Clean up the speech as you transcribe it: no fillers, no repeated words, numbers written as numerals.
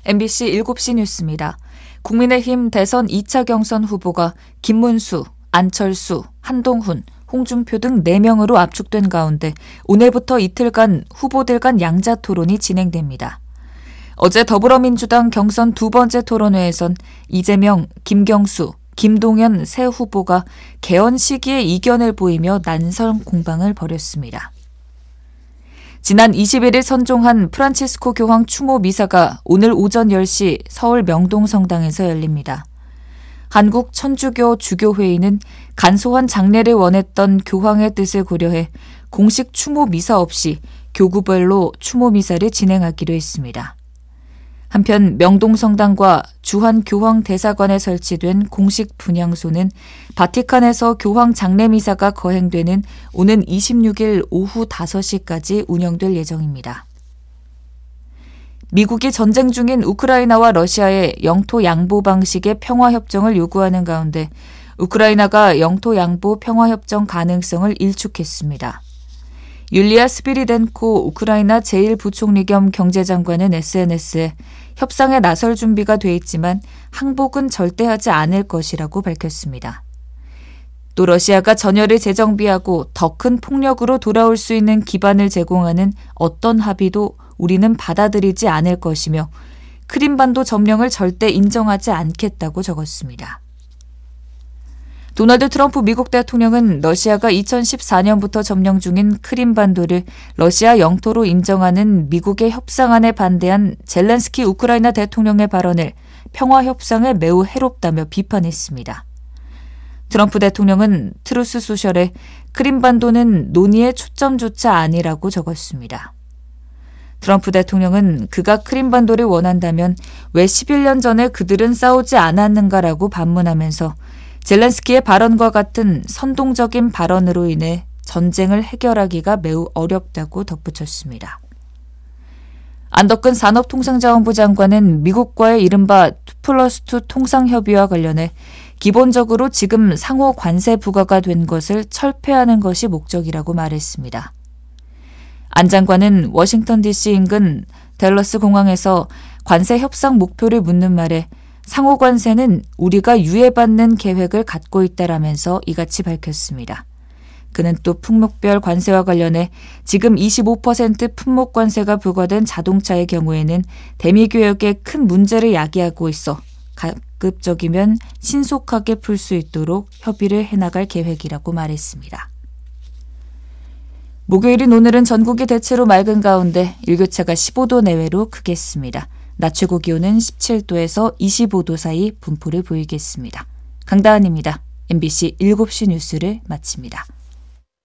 MBC 7시 뉴스입니다. 국민의힘 대선 2차 경선 후보가 김문수, 안철수, 한동훈, 홍준표 등 4명으로 압축된 가운데 오늘부터 이틀간 후보들 간 양자 토론이 진행됩니다. 어제 더불어민주당 경선 두 번째 토론회에선 이재명, 김경수, 김동연 새 후보가 개헌 시기에 이견을 보이며 난설 공방을 벌였습니다. 지난 21일 선종한 프란치스코 교황 추모 미사가 오늘 오전 10시 서울 명동성당에서 열립니다. 한국 천주교 주교회의는 간소한 장례를 원했던 교황의 뜻을 고려해 공식 추모 미사 없이 교구별로 추모 미사를 진행하기로 했습니다. 한편 명동성당과 주한교황 대사관에 설치된 공식 분향소는 바티칸에서 교황 장례미사가 거행되는 오는 26일 오후 5시까지 운영될 예정입니다. 미국이 전쟁 중인 우크라이나와 러시아의 영토 양보 방식의 평화협정을 요구하는 가운데 우크라이나가 영토 양보 평화협정 가능성을 일축했습니다. 율리아 스피리덴코 우크라이나 제1부총리 겸 경제장관은 SNS에 협상에 나설 준비가 돼 있지만 항복은 절대 하지 않을 것이라고 밝혔습니다. 또 러시아가 전열을 재정비하고 더 큰 폭력으로 돌아올 수 있는 기반을 제공하는 어떤 합의도 우리는 받아들이지 않을 것이며 크림반도 점령을 절대 인정하지 않겠다고 적었습니다. 도널드 트럼프 미국 대통령은 러시아가 2014년부터 점령 중인 크림반도를 러시아 영토로 인정하는 미국의 협상안에 반대한 젤렌스키 우크라이나 대통령의 발언을 평화협상에 매우 해롭다며 비판했습니다. 트럼프 대통령은 트루스 소셜에 크림반도는 논의의 초점조차 아니라고 적었습니다. 트럼프 대통령은 그가 크림반도를 원한다면 왜 11년 전에 그들은 싸우지 않았는가라고 반문하면서 젤렌스키의 발언과 같은 선동적인 발언으로 인해 전쟁을 해결하기가 매우 어렵다고 덧붙였습니다. 안덕근 산업통상자원부 장관은 미국과의 이른바 2+2 통상협의와 관련해 기본적으로 지금 상호 관세 부과가 된 것을 철폐하는 것이 목적이라고 말했습니다. 안 장관은 워싱턴 DC 인근 댈러스 공항에서 관세 협상 목표를 묻는 말에 상호 관세는 우리가 유예받는 계획을 갖고 있다라면서 이같이 밝혔습니다. 그는 또 품목별 관세와 관련해 지금 25% 품목 관세가 부과된 자동차의 경우에는 대미 교역에 큰 문제를 야기하고 있어 가급적이면 신속하게 풀 수 있도록 협의를 해나갈 계획이라고 말했습니다. 목요일인 오늘은 전국이 대체로 맑은 가운데 일교차가 15도 내외로 크겠습니다. 낮 최고 기온은 17도에서 25도 사이 분포를 보이겠습니다. 강다은입니다. MBC 7시 뉴스를 마칩니다.